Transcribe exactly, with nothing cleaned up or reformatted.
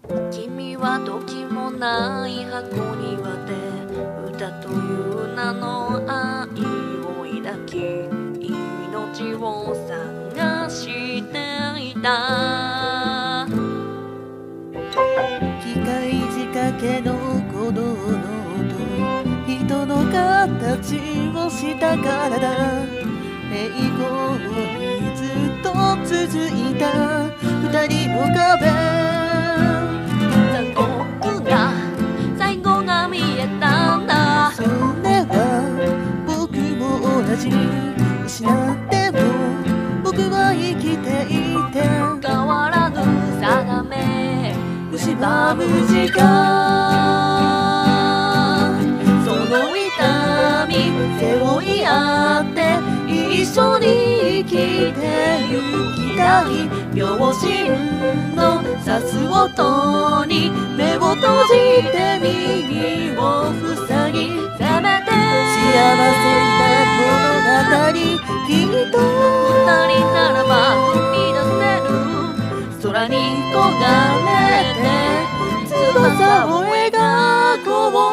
君は時もない箱庭で歌という名の愛を抱き命を探していた。 機械仕掛けの鼓動の音、人の形をしたからだ。栄光にずっと続いた二人の壁。 残酷な最後が見えたんだ。 それは僕も同じ。失っても僕は生きていて、 変わらぬ定め蝕む時間。その痛み背負い合って一緒に生きてゆきたい。秒針の刺す音に目を閉じて耳を塞ぎ、 せめて幸せな物語きっと二人ならば踏み出せる。空に焦がれて翼を描こう。